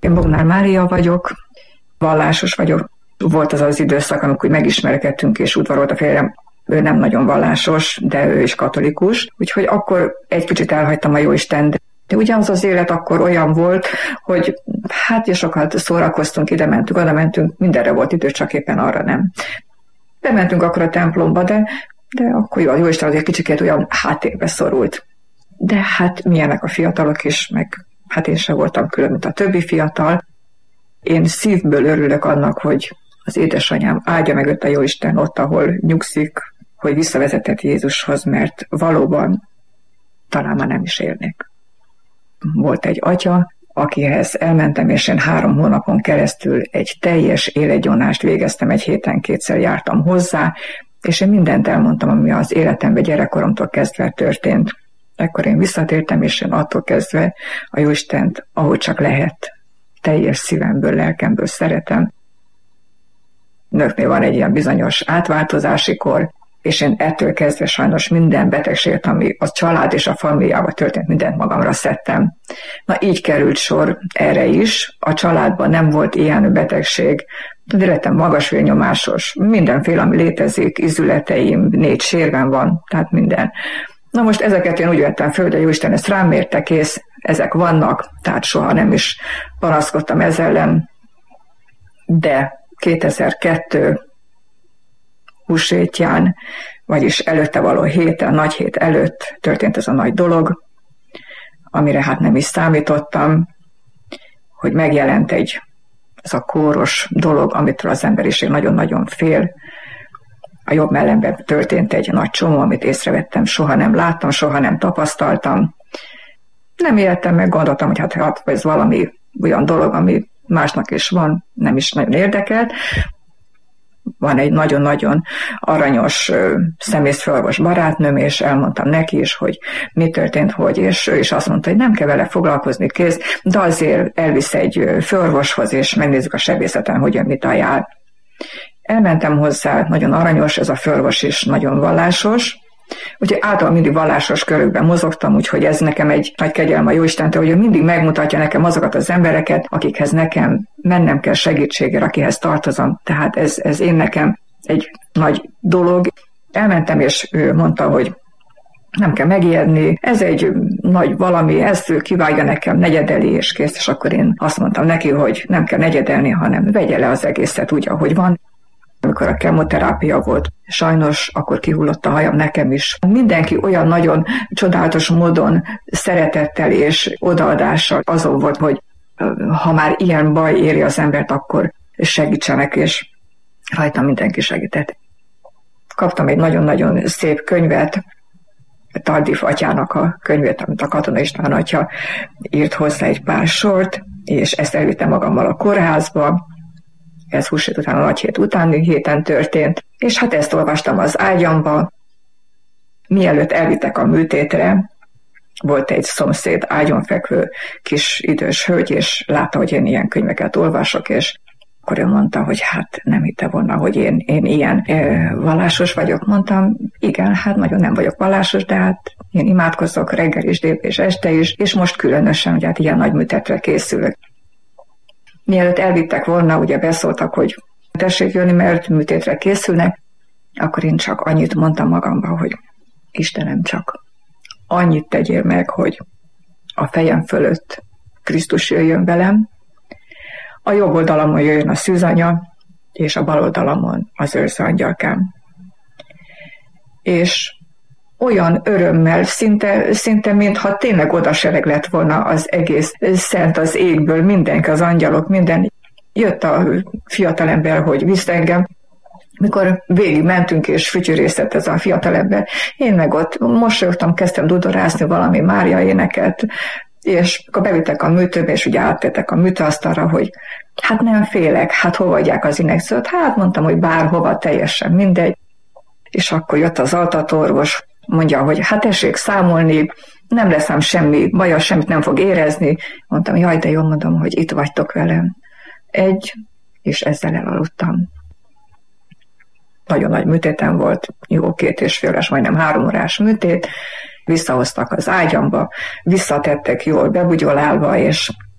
Én Bognár Mária vagyok, vallásos vagyok. Volt az az időszak, amikor megismerkedtünk, és udvarolt a férjem. Ő nem nagyon vallásos, de ő is katolikus. Úgyhogy akkor egy kicsit elhagytam a Jóisten. De ugyanaz az élet akkor olyan volt, hogy hát és sokat szórakoztunk, ide mentünk, oda mentünk, mindenre volt idő, csak éppen arra nem. Bementünk akkor a templomba, de akkor jó, a Jóisten azért kicsikét olyan háttérbe szorult. De hát milyenek a fiatalok is, meg hát én sem voltam külön, mint a többi fiatal. Én szívből örülök annak, hogy az édesanyám áldja meg őt a Jóisten ott, ahol nyugszik, hogy visszavezetett Jézushoz, mert valóban talán már nem is élnék. Volt egy atya, akihez elmentem, és én 3 hónapon keresztül egy teljes életgyonást végeztem, egy héten 2-szer jártam hozzá, és én mindent elmondtam, ami az életemben gyerekkoromtól kezdve történt. Ekkor én visszatértem, és én attól kezdve a Jóistent, ahogy csak lehet, teljes szívemből, lelkemből szeretem. Nőknél van egy ilyen bizonyos átváltozási kor, és én ettől kezdve sajnos minden betegséget, ami a család és a familiában történt, mindent magamra szedtem. Na így került sor erre is. A családban nem volt ilyen betegség. Lettem magas vérnyomásos, mindenféle, ami létezik, izületeim, 4 sérvem van, tehát minden. Na most ezeket én úgy vettem föl, hogy a Jóisten ezt rám mérte, kész, ezek vannak, tehát soha nem is panaszkodtam ezzel ellen. De 2002 húsvétján, vagyis előtte való héten, nagy hét előtt történt ez a nagy dolog, amire hát nem is számítottam, hogy megjelent ez a kóros dolog, amitől az emberiség nagyon-nagyon fél. A jobb mellemben történt egy nagy csomó, amit észrevettem, soha nem láttam, soha nem tapasztaltam. Nem éltem meg, gondoltam, hogy hát ez valami olyan dolog, ami másnak is van, nem is nagyon érdekelt. Van egy nagyon-nagyon aranyos szemészfőorvos barátnőm, és elmondtam neki is, hogy mi történt, és ő is azt mondta, hogy nem kell vele foglalkozni, kész, de azért elvisz egy főorvoshoz, és megnézzük a sebészeten, hogy mit ajánl. Elmentem hozzá, nagyon aranyos, ez a főorvos is nagyon vallásos, úgyhogy általában mindig vallásos körökben mozogtam, úgyhogy ez nekem egy nagy kegyelem a Jóistentől, hogy ő mindig megmutatja nekem azokat az embereket, akikhez nekem mennem kell segítségért, akihez tartozom. Tehát ez én nekem egy nagy dolog. Elmentem, és ő mondta, hogy nem kell megijedni, ez egy nagy valami, ezt kivágja nekem, negyedeli, és kész, és akkor én azt mondtam neki, hogy nem kell negyedelni, hanem vegye le az egészet úgy, ahogy van. Amikor a kemoterápia volt, sajnos akkor kihullott a hajam nekem is. Mindenki olyan nagyon csodálatos módon szeretettel és odaadással azon volt, hogy ha már ilyen baj éri az embert, akkor segítsenek, és rajtam mindenki segített. Kaptam egy nagyon-nagyon szép könyvet, Tardif atyának a könyvét, amit a Katona István atya írt hozzá egy pár sort, és ezt elvittem magammal a kórházba. Ez húsvét után, a nagy hét utáni héten történt, és hát ezt olvastam az ágyamba. Mielőtt elvittek a műtétre, volt egy szomszéd ágyon fekvő kis idős hölgy, és látta, hogy én ilyen könyveket olvasok, és akkor ő mondta, hogy hát nem hitte volna, hogy én ilyen vallásos vagyok. Mondtam, igen, hát nagyon nem vagyok vallásos, de hát én imádkozok reggel is, délben és este is, és most különösen, hogy hát ilyen nagy műtetre készülök. Mielőtt elvittek volna, ugye beszóltak, hogy tessék jönni, mert műtétre készülnek, akkor én csak annyit mondtam magamban, hogy Istenem, csak annyit tegyél meg, hogy a fejem fölött Krisztus jöjjön velem, a jobb oldalamon jöjjön a szűzanya, és a bal oldalamon az őrző angyalkám. És olyan örömmel, szinte mintha tényleg odasereg lett volna az egész szent az égből, mindenki, az angyalok, minden. Jött a fiatalember, hogy visz engem. Mikor végig mentünk, és fütyűrészett ez a fiatalember, én meg ott mosolyogtam, kezdtem dudorázni valami Mária éneket, és akkor bevittek a műtőbe, és ugye áttettek a műtőasztalra, hogy hát nem félek, hát hova adják az injekciót? Hát mondtam, hogy bárhova, teljesen mindegy. És akkor jött az altatóorvos, mondja, hogy hát tessék számolni, nem leszem semmi baja, semmit nem fog érezni. Mondtam, jaj, de jól, mondom, hogy itt vagytok velem. És ezzel elaludtam. Nagyon nagy műtétem volt, jó 2,5 órás, majdnem 3 órás műtét. Visszahoztak az ágyamba, visszatettek jól bebugyolálva, és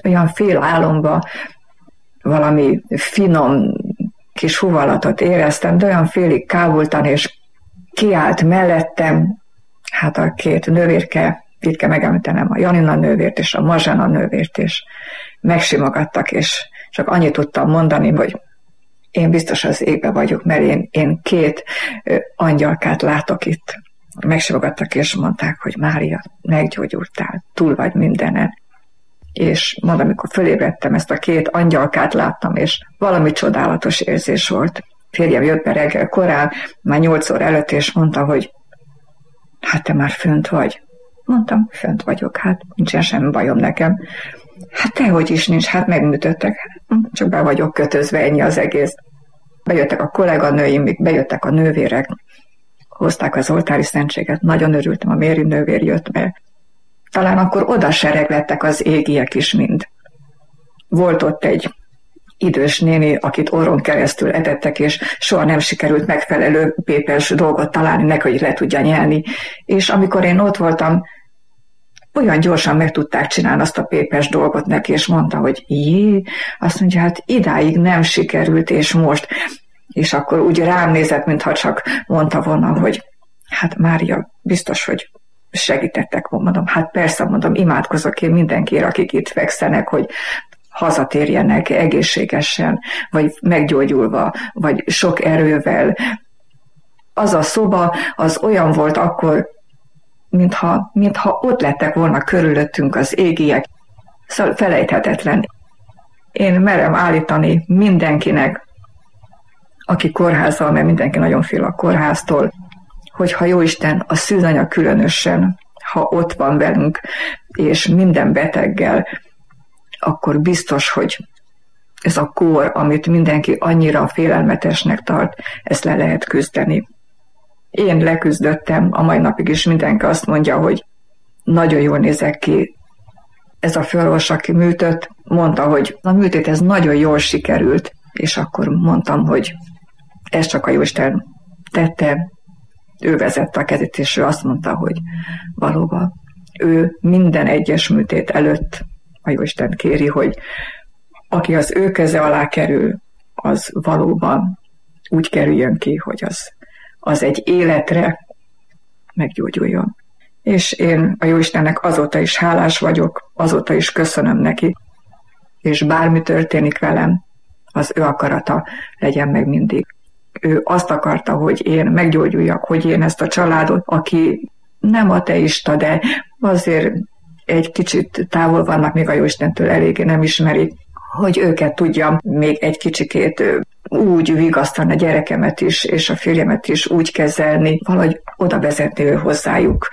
olyan fél álomba valami finom kis húvallatot éreztem, de olyan félig kábultan, és kiállt mellettem, hát a két nővérke, itt kell megemlítenem a Janina nővért és a Mazsana nővért, és megsimogattak, és csak annyit tudtam mondani, hogy én biztos az égbe vagyok, mert én két angyalkát látok itt. Megsimogattak, és mondták, hogy Mária, meggyógyultál, túl vagy mindenen. És mondom, amikor fölébredtem, ezt a két angyalkát láttam, és valami csodálatos érzés volt. Férjem jött be reggel korán, már 8 óra előtt, és mondta, hogy hát te már fönt vagy. Mondtam, fönt vagyok, hát nincsen semmi bajom nekem. Hát tehogy is nincs, hát megműtöttek. Csak be vagyok kötözve, ennyi az egész. Bejöttek a kolléganőim, bejöttek a nővérek, hozták az oltári szentséget, nagyon örültem, a Méri nővér jött be. Talán akkor oda sereglettek az égiek is mind. Volt ott egy idős néni, akit orron keresztül etettek, és soha nem sikerült megfelelő pépes dolgot találni neki, hogy le tudja nyelni. És amikor én ott voltam, olyan gyorsan meg tudták csinálni azt a pépes dolgot neki, és mondta, hogy jé, azt mondja, hát idáig nem sikerült, és most. És akkor úgy rám nézett, mintha csak mondta volna, hogy hát Mária, biztos, hogy segítettek, mondom, hát persze, mondom, imádkozok én mindenkiért, akik itt fekszenek, hogy hazatérjenek egészségesen, vagy meggyógyulva, vagy sok erővel. Az a szoba, az olyan volt akkor, mintha ott lettek volna körülöttünk az égiek. Szóval felejthetetlen. Én merem állítani mindenkinek, aki kórházzal, mert mindenki nagyon fél a kórháztól, hogyha Jóisten, a szűzanya különösen, ha ott van velünk, és minden beteggel, akkor biztos, hogy ez a kór, amit mindenki annyira félelmetesnek tart, ezt le lehet küzdeni. Én leküzdöttem, a mai napig is mindenki azt mondja, hogy nagyon jól nézek ki. Ez a főorvos, aki műtött, mondta, hogy a műtét ez nagyon jól sikerült, és akkor mondtam, hogy ez csak a Jóisten tette, ő vezette a kezét, és ő azt mondta, hogy valóban ő minden egyes műtét előtt a Jóisten kéri, hogy aki az ő keze alá kerül, az valóban úgy kerüljön ki, hogy az egy életre meggyógyuljon. És én a Jóistennek azóta is hálás vagyok, azóta is köszönöm neki, és bármi történik velem, az ő akarata legyen meg mindig. Ő azt akarta, hogy én meggyógyuljak, hogy én ezt a családot, aki nem ateista, de azért egy kicsit távol vannak még a Jóistentől, eléggé nem ismerik, hogy őket tudjam még egy kicsikét úgy vigasztani, a gyerekemet is, és a férjemet is úgy kezelni, valahogy oda vezetni ő hozzájuk.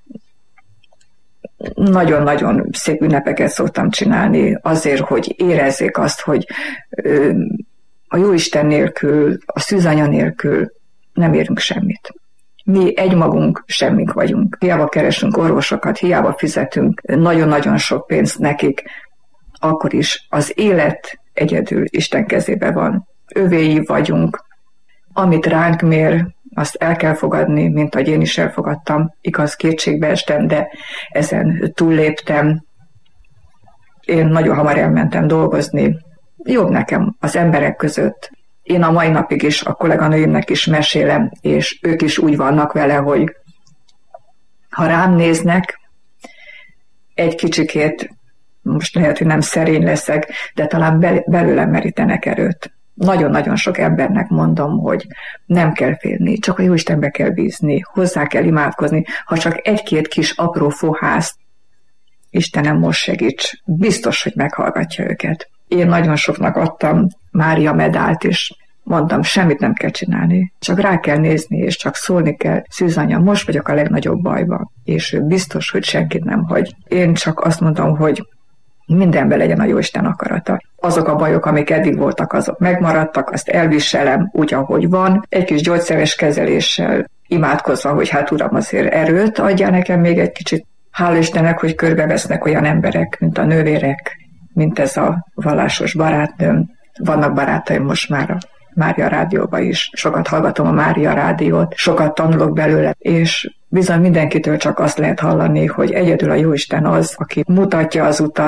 Nagyon-nagyon szép ünnepeket szoktam csinálni azért, hogy érezzék azt, hogy a Jóisten nélkül, a szűzanya nélkül nem érünk semmit. Mi egymagunk semmink vagyunk. Hiába keresünk orvosokat, hiába fizetünk nagyon-nagyon sok pénzt nekik, akkor is az élet egyedül Isten kezébe van. Övéi vagyunk. Amit ránk mér, azt el kell fogadni, mint ahogy én is elfogadtam. Igaz, kétségbe estem, de ezen túlléptem. Én nagyon hamar elmentem dolgozni. Jobb nekem az emberek között. Én a mai napig is a kolléganőimnek is mesélem, és ők is úgy vannak vele, hogy ha rám néznek, egy kicsikét, most lehet, hogy nem szerény leszek, de talán belőlem merítenek erőt. Nagyon-nagyon sok embernek mondom, hogy nem kell félni, csak a Jóistenbe kell bízni, hozzá kell imádkozni, ha csak egy-két kis apró fohászt, Istenem, most segíts, biztos, hogy meghallgatja őket. Én nagyon soknak adtam Mária medált, és mondtam, semmit nem kell csinálni, csak rá kell nézni, és csak szólni kell. Szűzanya, most vagyok a legnagyobb bajban, és ő biztos, hogy senkit nem hagy. Én csak azt mondom, hogy mindenben legyen a Jóisten akarata. Azok a bajok, amik eddig voltak, azok megmaradtak, azt elviselem úgy, ahogy van. Egy kis gyógyszeres kezeléssel imádkozva, hogy hát Uram, azért erőt adja nekem még egy kicsit. Hála Istennek, hogy körbevesznek olyan emberek, mint a nővérek, mint ez a vallásos barátnőm. Vannak barátaim most már a Mária rádióban is. Sokat hallgatom a Mária rádiót, sokat tanulok belőle, és bizony mindenkitől csak azt lehet hallani, hogy egyedül a Jóisten az, aki mutatja az utat,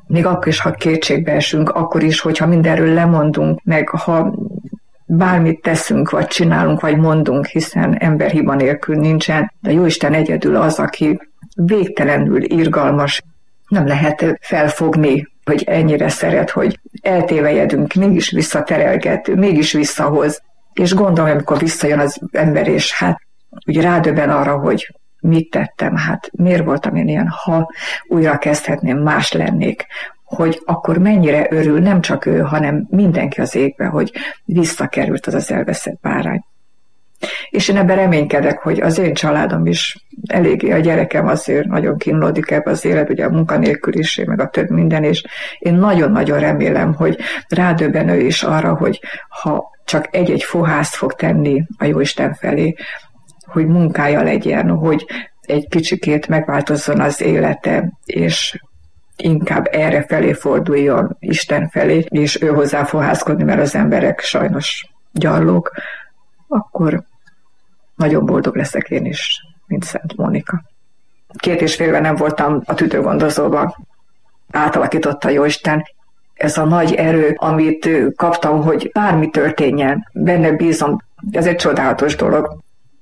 még akkor is, ha kétségbe esünk, akkor is, hogyha mindenről lemondunk, meg ha bármit teszünk, vagy csinálunk, vagy mondunk, hiszen emberhiba nélkül nincsen, de Jóisten egyedül az, aki végtelenül irgalmas, nem lehet felfogni, hogy ennyire szeret, hogy eltévejedünk, mégis visszaterelget, mégis visszahoz. És gondolom, amikor visszajön az ember, és hát úgy rádöbben arra, hogy mit tettem, hát miért voltam én ilyen, ha újra kezdhetném, más lennék, hogy akkor mennyire örül nem csak ő, hanem mindenki az égbe, hogy visszakerült az elveszett bárány. És én ebben reménykedek, hogy az én családom is eléggé, a gyerekem azért nagyon kínlódik ebbe az élet, ugye a munkanélküliség, meg a több minden, és én nagyon-nagyon remélem, hogy rádöbben ő is arra, hogy ha csak egy-egy fohászt fog tenni a Jóisten felé, hogy munkája legyen, hogy egy kicsikét megváltozzon az élete, és inkább erre felé forduljon, Isten felé, és ő hozzá fohászkodni, mert az emberek sajnos gyarlók, akkor nagyon boldog leszek én is, mint Szent Mónika. 2,5 éve nem voltam a tüdőgondozóban. Átalakította Jóisten. Ez a nagy erő, amit kaptam, hogy bármi történjen, benne bízom, ez egy csodálatos dolog.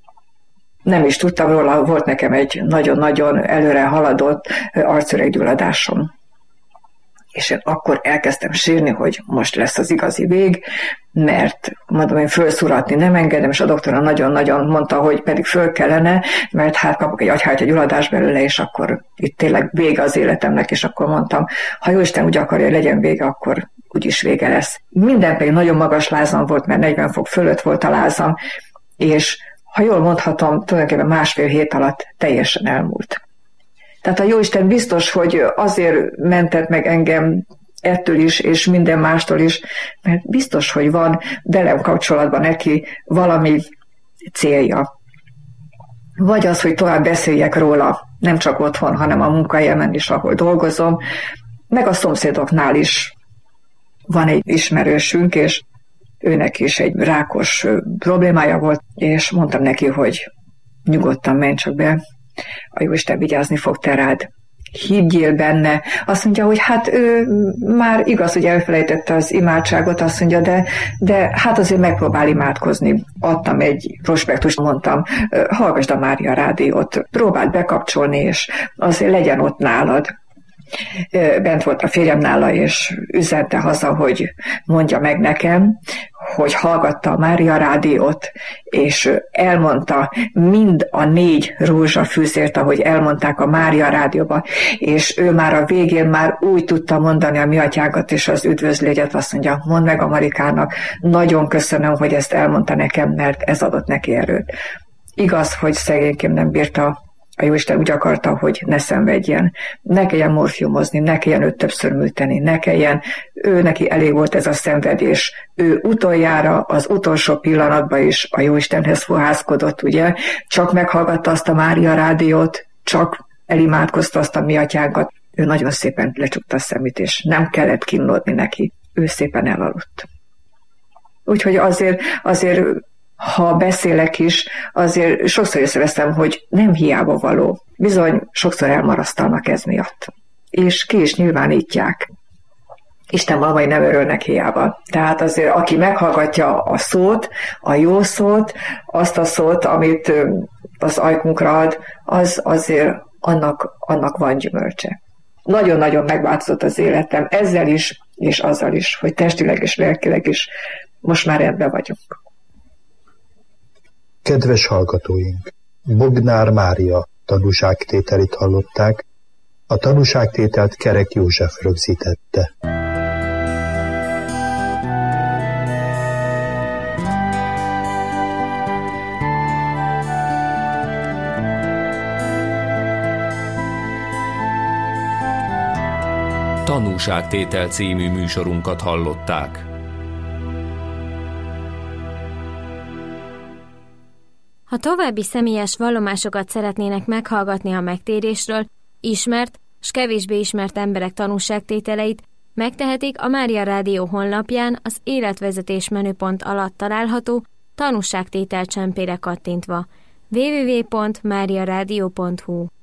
Nem is tudtam róla, volt nekem egy nagyon-nagyon előre haladott arcüreggyulladásom. És én akkor elkezdtem sírni, hogy most lesz az igazi vég, mert mondom, én fölszúratni nem engedem, és a doktora nagyon-nagyon mondta, hogy pedig föl kellene, mert hát kapok egy agyhártya-gyulladást belőle, és akkor itt tényleg vége az életemnek, és akkor mondtam, ha Jóisten úgy akarja, hogy legyen vége, akkor úgyis vége lesz. Minden pedig nagyon magas lázam volt, mert 40 fok fölött volt a lázam, és ha jól mondhatom, tulajdonképpen 1,5 hét alatt teljesen elmúlt. Tehát a Jóisten biztos, hogy azért mentett meg engem ettől is, és minden mástól is, mert biztos, hogy van velem kapcsolatban neki valami célja. Vagy az, hogy tovább beszéljek róla, nem csak otthon, hanem a munkahelyemen is, ahol dolgozom, meg a szomszédoknál is van egy ismerősünk, és őnek is egy rákos problémája volt, és mondtam neki, hogy nyugodtan menj csak be, a Jóisten vigyázni fog te rád. Higgyél benne. Azt mondja, hogy hát ő már igaz, hogy elfelejtette az imádságot, azt mondja, de hát azért megpróbál imádkozni. Adtam egy prospektust, mondtam, hallgasd a Mária rádiót, próbáld bekapcsolni, és azért legyen ott nálad. Bent volt a férjem nála, és üzente haza, hogy mondja meg nekem, hogy hallgatta a Mária rádiót, és elmondta mind a 4 rózsafűzért, ahogy elmondták a Mária rádióba, és ő már a végén már úgy tudta mondani a mi atyánkat és az üdvözlégyet, azt mondja, mondd meg a Marikának, nagyon köszönöm, hogy ezt elmondta nekem, mert ez adott neki erőt. Igaz, hogy szegényként nem bírta, a Jóisten úgy akarta, hogy ne szenvedjen, ne kelljen morfiumozni, ne kelljen őt többször műteni, ne kelljen, ő neki elég volt ez a szenvedés. Ő utoljára, az utolsó pillanatban is a Jóistenhez fohászkodott, ugye, csak meghallgatta azt a Mária rádiót, csak elimádkozta azt a mi atyánkat. Ő nagyon szépen lecsukta a szemét, és nem kellett kínlódni neki. Ő szépen elaludt. Úgyhogy azért ha beszélek is, azért sokszor észreveszem, hogy nem hiába való. Bizony, sokszor elmarasztalnak ez miatt. És ki is nyilvánítják. Isten valamai nem örülnek hiába. Tehát azért, aki meghallgatja a szót, a jó szót, azt a szót, amit az ajkunkra ad, az azért annak van gyümölcse. Nagyon-nagyon megváltozott az életem ezzel is, és azzal is, hogy testileg és lelkileg is most már rendben vagyunk. Kedves hallgatóink! Bognár Mária tanúságtételét hallották, a tanúságtételt Kerek József rögzítette. Tanúságtétel című műsorunkat hallották. Ha további személyes vallomásokat szeretnének meghallgatni a megtérésről, ismert s kevésbé ismert emberek tanúságtételeit, megtehetik a Mária Rádió honlapján az életvezetés menüpont alatt található tanúságtétel csempére kattintva. www.mariaradio.hu